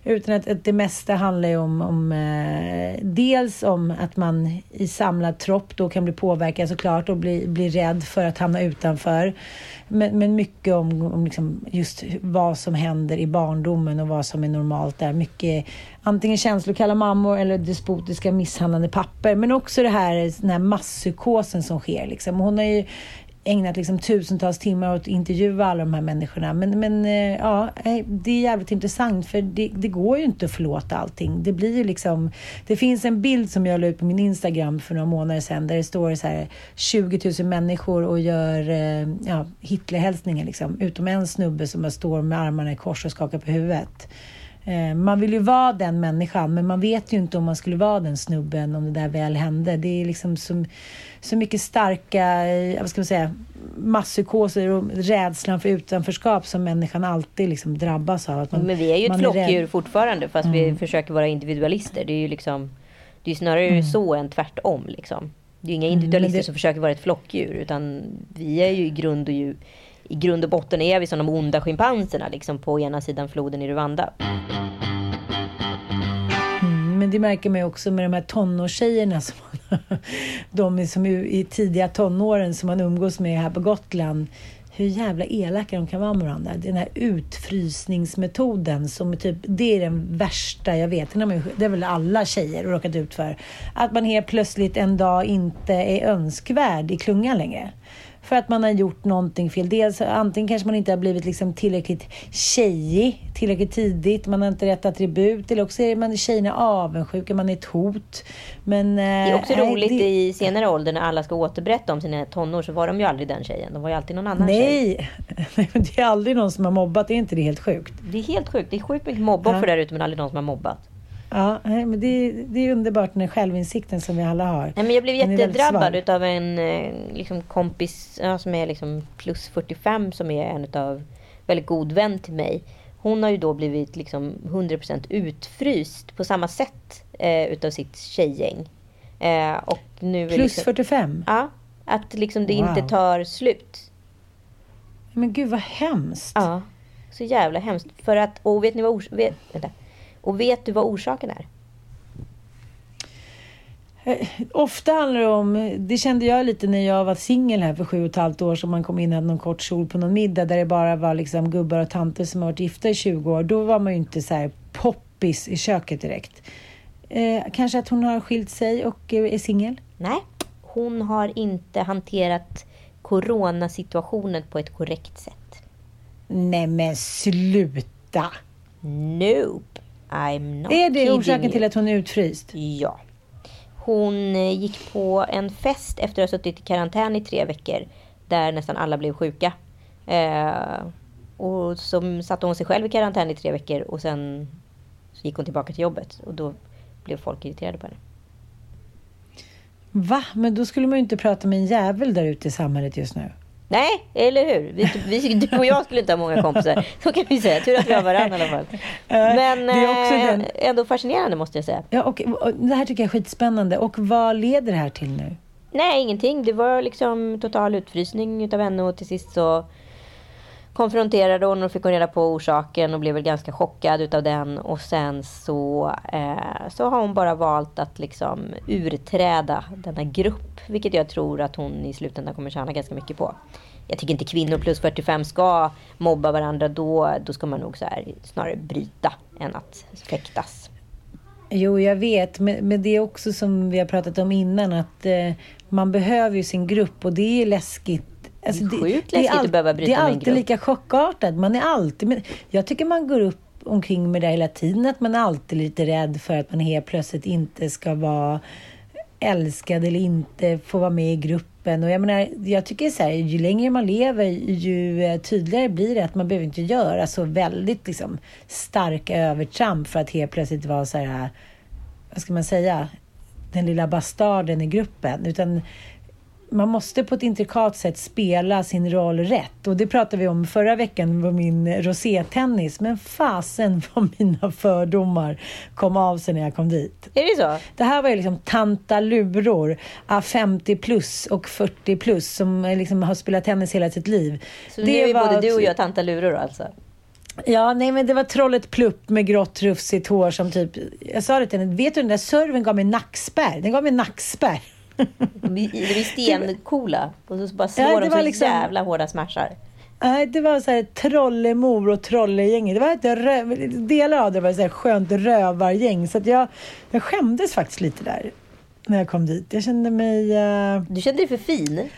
Utan att, att det mesta handlar ju om, om eh, dels om att man i samlad tropp då kan bli påverkad såklart och bli, bli rädd för att hamna utanför. Men, men mycket om, om liksom just vad som händer i barndomen och vad som är normalt där. Mycket antingen känslokalla mammor eller despotiska misshandlande papper. Men också det här, den här masspsykosen som sker. Liksom. Hon har ju ägnat liksom tusentals timmar åt att intervjua alla de här människorna. Men, men ja, det är jävligt intressant för det, det går ju inte att förlåta allting. Det blir ju liksom, det finns en bild som jag la ut på min Instagram för några månader sedan där det står så här tjugo tusen människor och gör ja, Hitlerhälsningar liksom. Utom en snubbe som bara står med armarna i kors och skakar på huvudet. Man vill ju vara den människan, men man vet ju inte om man skulle vara den snubben om det där väl hände. Det är liksom så, så mycket starka, vad ska man säga, masspsykoser och rädslan för utanförskap som människan alltid liksom drabbas av. Att man, men vi är ju ett flockdjur är fortfarande, fast mm. vi försöker vara individualister. Det är ju liksom, det är snarare mm. så än tvärtom liksom. Det är ju inga individualister mm, det... som försöker vara ett flockdjur, utan vi är ju i grund och djur. I grund och botten är vi som de onda schimpanserna liksom på ena sidan floden i Rwanda. Mm, men det märker man ju också med de här tonårstjejerna som de är som i tidiga tonåren som man umgås med här på Gotland. Hur jävla elaka de kan vara med varandra. Den här utfrysningsmetoden som är typ, det är den värsta jag vet. Det är väl alla tjejer har råkat ut för. Att man helt plötsligt en dag inte är önskvärd i klungan längre. För att man har gjort någonting fel. Dels antingen kanske man inte har blivit liksom tillräckligt tjejig tillräckligt tidigt. Man har inte rätt attribut. Eller också är man tjejerna avundsjuka. Man är ett hot. Men, det är också äh, roligt det... i senare ålder när alla ska återberätta om sina tonår, så var de ju aldrig den tjejen. De var ju alltid någon annan Nej. tjej. Nej, det är aldrig någon som har mobbat. Det är inte det helt sjukt? Det är helt sjukt. Det är sjukt mycket mobboffer ja. där ute, men aldrig någon som har mobbat. Ja, men det, det är underbart den självinsikten som vi alla har. Nej, men jag blev jättedrabbad utav en liksom, kompis ja, som är liksom plus fyrtiofem, som är en utav väldigt god vän till mig. Hon har ju då blivit liksom hundra procent utfryst på samma sätt eh, utav sitt tjejgäng. Eh, och nu plus liksom, fyrtiofem? Ja, att liksom det wow. inte tar slut. Men gud vad hemskt. Ja, så jävla hemskt. För att, och vet ni vad ors- vet, vänta. Och vet du vad orsaken är? Ofta handlar det om, det kände jag lite när jag var singel här för sju och ett halvt år, som man kom in och hade någon kort kjol på någon middag där det bara var liksom gubbar och tanter som har varit gifta i tjugo år. Då var man ju inte så här poppis i köket direkt. Eh, kanske att hon har skilt sig och är singel? Nej, hon har inte hanterat coronasituationen på ett korrekt sätt. Nej men sluta! Nope, I'm not Är det orsaken you. till att hon är utfryst? Ja. Hon gick på en fest efter att ha suttit i karantän i tre veckor. Där nästan alla blev sjuka. Eh, och så satte hon sig själv i karantän i tre veckor. Och sen så gick hon tillbaka till jobbet. Och då blev folk irriterade på henne. Va? Men då skulle man ju inte prata med en jävel där ute i samhället just nu. Nej, eller hur? Vi, vi, du och jag skulle inte ha många kompisar. Så kan vi säga. Tur att vi har varandra i alla fall. Men det är också den... ändå fascinerande, måste jag säga. Ja, och, och det här tycker jag är skitspännande. Och vad leder det här till nu? Nej, ingenting. Det var liksom total utfrysning utav henne. Och till sist så konfronterade hon och fick hon reda på orsaken. Och blev väl ganska chockad utav den. Och sen så, eh, så har hon bara valt att liksom urträda denna grupp. Vilket jag tror att hon i slutändan kommer tjäna ganska mycket på. Jag tycker inte kvinnor plus fyrtiofem ska mobba varandra. Då, då ska man nog så här, snarare bryta än att fäktas. Jo, jag vet. Men, men det är också som vi har pratat om innan. Att eh, man behöver ju sin grupp. Och det är läskigt. Alltså, det är sjukt det, läskigt det all, att behöva bryta med en grupp. Det är alltid lika chockartad. Man är alltid... Men jag tycker man går upp omkring med det hela tiden. Att man är alltid lite rädd för att man helt plötsligt inte ska vara älskad eller inte få vara med i gruppen. Och jag menar, jag tycker så här, ju längre man lever, ju tydligare blir det att man behöver inte göra så väldigt liksom, starka övertramp för att helt plötsligt vara så här, vad ska man säga, den lilla bastarden i gruppen. Utan man måste på ett intrikat sätt spela sin roll rätt. Och det pratade vi om förra veckan på min rosétennis. Men fasen vad mina fördomar kom av sig när jag kom dit. Är det så? Det här var ju liksom tantaluror, femtio plus och fyrtio plus som liksom har spelat tennis hela sitt liv. Så det nu är var både du och jag tantaluror alltså? Ja, nej men det var trollet Plupp med grått rufsigt hår som typ, jag sa det till henne, vet du den där serven gav mig nackspärr, den gav mig nackspärr. Det är stencoola och så bara slår Ja, de så liksom, jävla hårda smashar. Nej, det var så här trollemor och trollegäng. Det var ett rö- delar av det var så här skönt rövargäng, så att jag jag skämdes faktiskt lite där när jag kom dit. Jag kände mig uh... Du kände dig för fin.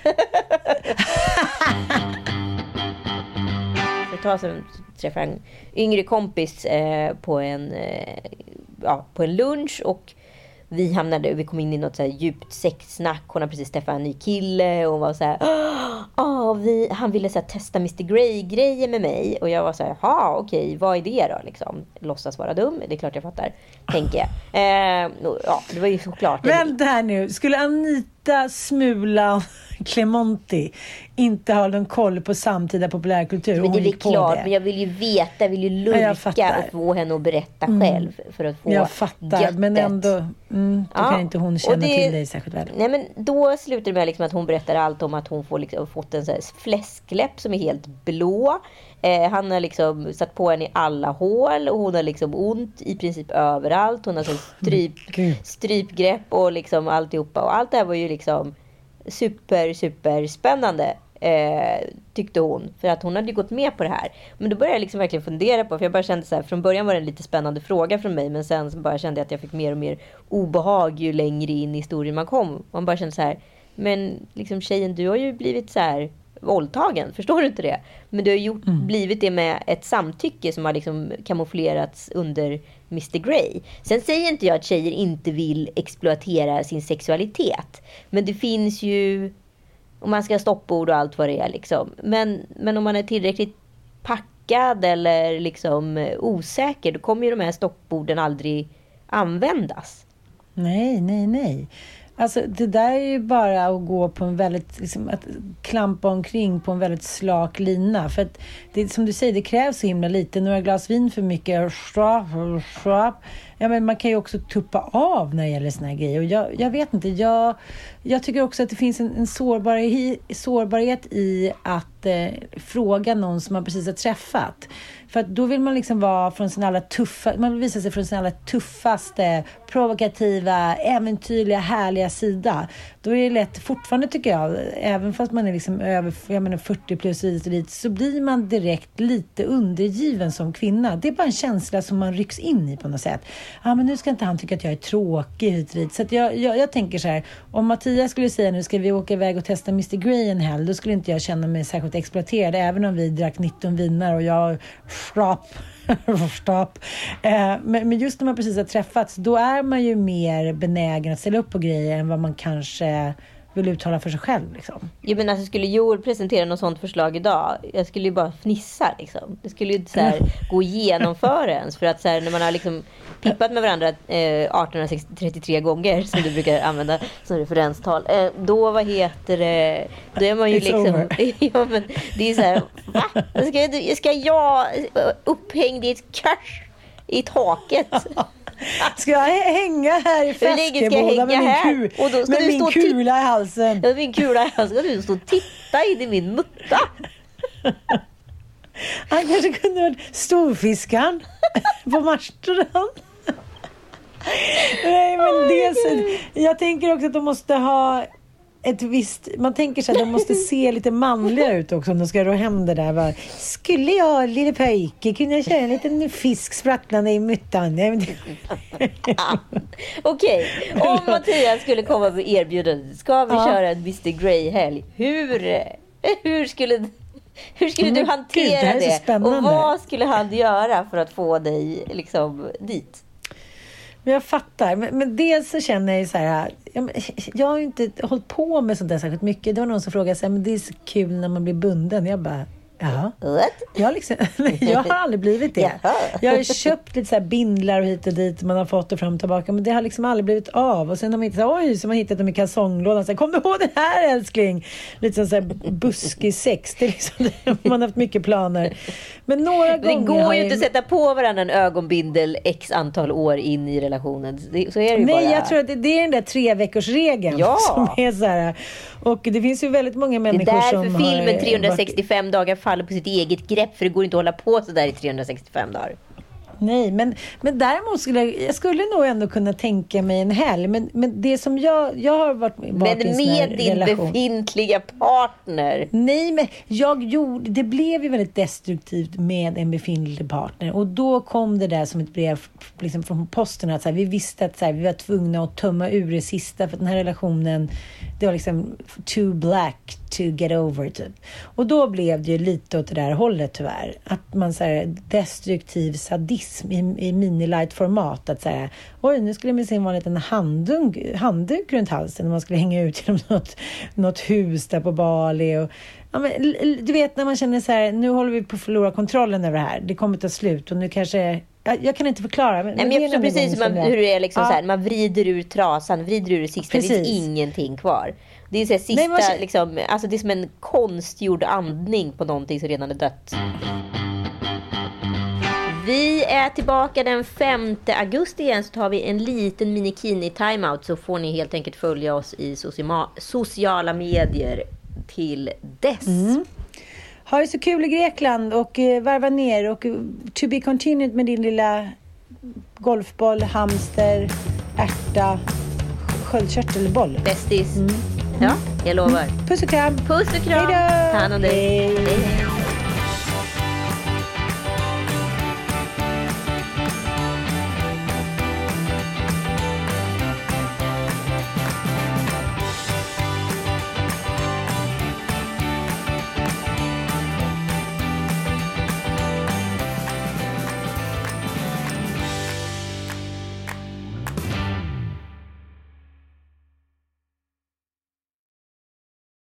För ett tag sedan träffade jag en yngre kompis eh, på en eh, ja, på en lunch, och vi hamnade, vi kom in i något så här djupt sexsnack. Hon har precis träffat en ny kille och var så här, ah, vi, han ville så här testa mister Grey-grejer med mig. Och jag var så här, ja okej, vad är det då liksom? Låtsas vara dum, det är klart jag fattar, tänker jag. Eh, ja, det var ju såklart. Vänta här nu, skulle Anita Smula Clemonti inte ha någon koll på samtida populärkultur? Men det är klart, det. Men jag vill ju veta, jag vill ju lurka och få henne att berätta mm. själv för att få jag fattar, göttet. Men ändå mm, då ja. kan inte hon känna det, till dig särskilt väl. Nej, men då slutar det med liksom att hon berättar allt om att hon får liksom, fått en så här fläskläpp som är helt blå. Eh, han har liksom satt på henne i alla hål och hon har liksom ont i princip överallt. Hon har så stryp, strypgrepp och liksom alltihopa. Och allt det här var ju liksom super, super spännande, eh, tyckte hon. För att hon hade ju gått med på det här. Men då började jag liksom verkligen fundera på, för jag bara kände så här, från början var det en lite spännande fråga från mig, men sen så bara kände jag att jag fick mer och mer obehag ju längre in i historien man kom. Man bara kände så här, men liksom tjejen, du har ju blivit så här våldtagen, förstår du inte det? Men du har gjort, mm. blivit det med ett samtycke som har liksom kamouflerats under mister Grey. Sen säger inte jag att tjejer inte vill exploatera sin sexualitet. Men det finns ju, om man ska ha stoppord och allt vad det är liksom. Men, men om man är tillräckligt packad eller liksom osäker, då kommer ju de här stopporden aldrig användas. Nej, nej, nej. Alltså det där är ju bara att gå på en väldigt, liksom, att klampa omkring på en väldigt slak lina. För att det, som du säger, det krävs så himla lite. Några glas vin för mycket. Ja, men man kan ju också tuppa av när det gäller såna här grejer. Och jag, jag vet inte, jag, jag tycker också att det finns en, en sårbarhet, sårbarhet i att eh, fråga någon som man precis har träffat. För att då vill man liksom vara från sin alla tuffa, man vill visa sig från sin alla tuffaste, provokativa, äventyrliga, härliga sida. Då är det lätt, fortfarande tycker jag, även fast man är liksom över, jag menar fyrtio plus hit och dit, så blir man direkt lite undergiven som kvinna. Det är bara en känsla som man rycks in i på något sätt. Ja, men nu ska inte han tycka att jag är tråkig hit och dit. Så att jag, jag, jag tänker så här, om Mattias skulle säga nu ska vi åka iväg och testa mister Grey en helg, då skulle inte jag känna mig särskilt exploaterad, även om vi drack nitton viner och jag Stopp. Stopp. Eh, men, men just när man precis har träffats, då är man ju mer benägen att ställa upp på grejer än vad man kanske vill uttala för sig själv liksom. Jo, men alltså, skulle Joel presentera något sånt förslag idag, jag skulle ju bara fnissa liksom. Det skulle ju inte så här gå igenom för ens, för att så här, när man har liksom pippat med varandra eh, arton trettiotre gånger, som du brukar använda som referenstal, eh, då vad heter det, då är man ju liksom ja, men det är så här, va? Ska, ska jag upphängd i ett kors i taket? Ska jag hänga här i Feskeboda med min, kul, och då ska med du min stå kula i halsen? Ja, min kula i halsen. Ska du stå och titta in i min mutta? Han kanske kunde vara storfiskan på Marstrand. Nej, men det är så, jag tänker också att de måste ha ett visst, man tänker sig att de måste se lite manliga ut också om de ska rå hem det där. Bara, skulle jag, lille pojke, kunna jag köra en liten fisk sprattlande i myttan? ah, Okej, okay. Om Mattias skulle komma med erbjudande, ska vi ja. köra en mister Grey-helg? Hur, hur skulle, hur skulle du hantera Gud, det? det? Och vad skulle han göra för att få dig liksom dit? Men jag fattar. Men, men dels så känner jag ju så här, jag, jag har ju inte hållit på med sånt där särskilt mycket. Det var någon som frågade sig, men det är så kul när man blir bunden. Jag bara, ja. Jag, liksom, jag har aldrig blivit det. Jag har köpt lite så här bindlar och hit och dit. Man har fått det fram och tillbaka. Men det har liksom aldrig blivit av. Och sen har man hittat, oj, så man hittat dem i kalsonglådan. Så här, kom du ihåg den här, älskling? Lite som så här buskig sex. Det är liksom, man har haft mycket planer. Men några det gånger går ju har inte att sätta på varandra en ögonbindel x antal år in i relationen. Det, så är det ju. Nej, bara. jag tror att det, det är den där tre veckors regeln ja. som är så här. Och det finns ju väldigt många människor som har... Det är därför filmen trehundrasextiofem dagar faller på sitt eget grepp, för det går inte att hålla på så där i trehundrasextiofem dagar. Nej, men, men däremot skulle jag, jag skulle nog ändå kunna tänka mig en helg. Men, men det som jag, jag har varit, varit men i en med din relation. befintliga partner. Nej, men jag gjorde, det blev ju väldigt destruktivt med en befintlig partner. Och då kom det där som ett brev liksom från posten. Att så här, vi visste att så här, vi var tvungna att tömma ur det sista. För den här relationen, det var liksom too black to get over typ. Och då blev det ju lite åt det där hållet tyvärr. Att man så här, destruktiv sadism i, i mini-light-format. Att så här, oj, nu skulle man se en liten handduk, handduk runt halsen när man skulle hänga ut genom något, något hus där på Bali. Och, ja, men, du vet när man känner så här, nu håller vi på att förlora kontrollen över det här. Det kommer ta slut och nu kanske... Jag, jag kan inte förklara. Men Nej, men jag förstår precis man, hur det är liksom, ja. Så här, man vrider ur trasan, vrider ur det sista, precis. Det finns ingenting kvar. Det är så här, sista, Nej, liksom, alltså det är som en konstgjord andning på någonting som redan är dött. Vi är tillbaka den femte augusti igen, så tar vi en liten minikini timeout, så får ni helt enkelt följa oss i socia- sociala medier till dess. Mm. Ha det så kul i Grekland och eh, varva ner och uh, to be continued med din lilla golfboll, hamster, ärta, sköldkörtelboll. Bästis. Mm. Ja, jag lovar. Puss och kram. Puss och kram. Hejdå. Ta hand om dig. Hej. Hej.